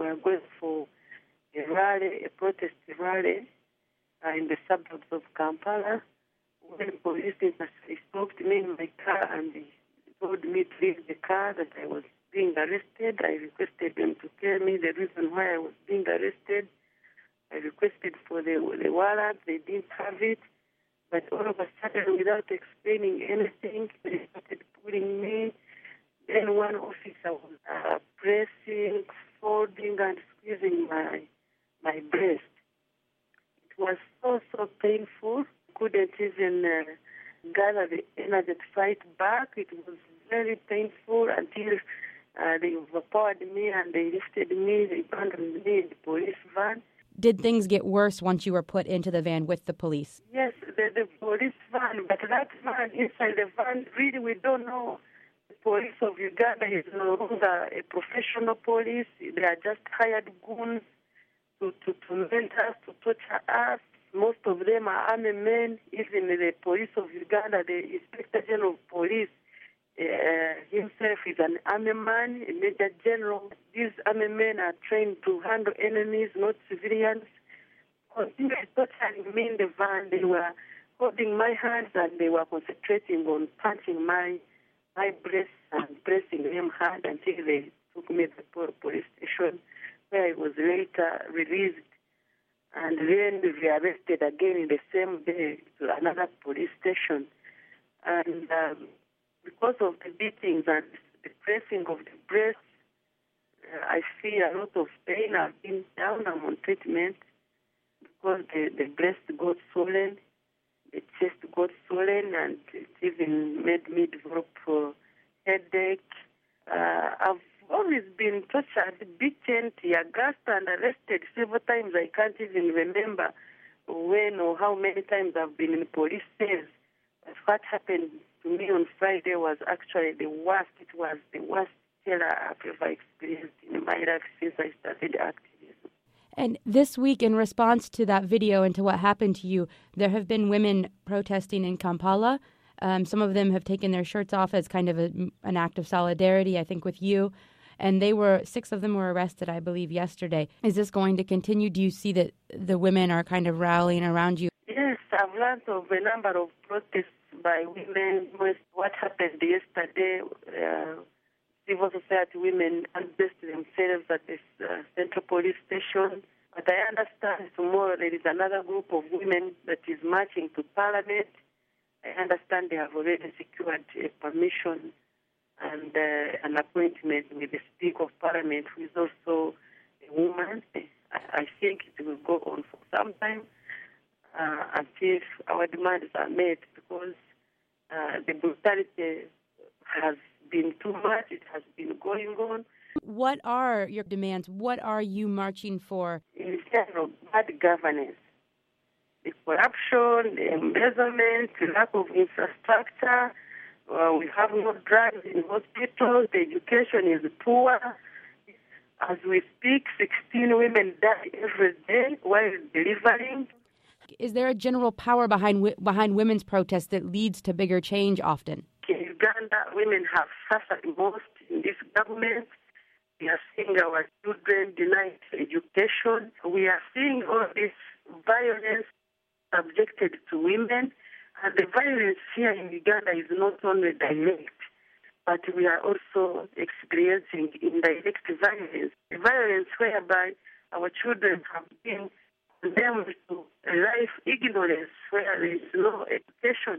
were going for a rally, a protest rally in the suburbs of Kampala. When police stopped me in my car and they told me to leave the car, that I was being arrested. I requested them to tell me the reason why I was being arrested. I requested for the warrant. They didn't have it. But all of a sudden, without explaining anything, they started pulling me. Then one officer was pressing, folding, and squeezing my breast. It was so painful. Couldn't even gather the energy to fight back. It was very painful until they overpowered me and they lifted me. They abandoned me in the police van. Did things get worse once you were put into the van with the police? Yes, the police van, but that van, inside the van, really we don't know. The police of Uganda is no longer a professional police. They are just hired goons to torment us, to torture us. Most of them are army men. Even the police of Uganda, the Inspector General of Police himself is an army man, a major general. These army men are trained to handle enemies, not civilians. Continuously torturing me in the van. They were holding my hands and they were concentrating on punching my breasts and pressing them hard until they took me to the police station, where I was later released. And then rearrested again in the same day to another police station. And because of the beatings and the pressing of the breast, I feel a lot of pain. I've been down. I'm on treatment because the breast got swollen, the chest got swollen, and it even made me develop headache. I've always been tortured, beaten, tear-gassed, and arrested several times. I can't even remember when or how many times I've been in police cells. But what happened to me on Friday was actually the worst. It was the worst cell I've ever experienced in my life since I started activism. And this week, in response to that video and to what happened to you, there have been women protesting in Kampala. Some of them have taken their shirts off as kind of an act of solidarity, I think, with you. And 6 of them were arrested, I believe, yesterday. Is this going to continue? Do you see that the women are kind of rallying around you? Yes, I've learned of a number of protests by women. What happened yesterday, civil society women undressed themselves at the Central Police Station. But I understand tomorrow there is another group of women that is marching to Parliament. I understand they have already secured a permission and an appointment with the Speaker of Parliament, who is also a woman. I think it will go on for some time until our demands are met, because the brutality has been too much. It has been going on. What are your demands? What are you marching for? In general, bad governance, the corruption, the embezzlement, the lack of infrastructure. We have no drugs in hospitals. The education is poor. As we speak, 16 women die every day while delivering. Is there a general power behind women's protests that leads to bigger change often? In Uganda, women have suffered most in this government. We are seeing our children denied education. We are seeing all this violence subjected to women. And the violence here in Uganda is not only direct, but we are also experiencing indirect violence. The violence whereby our children have been condemned to a life ignorance where there is no education.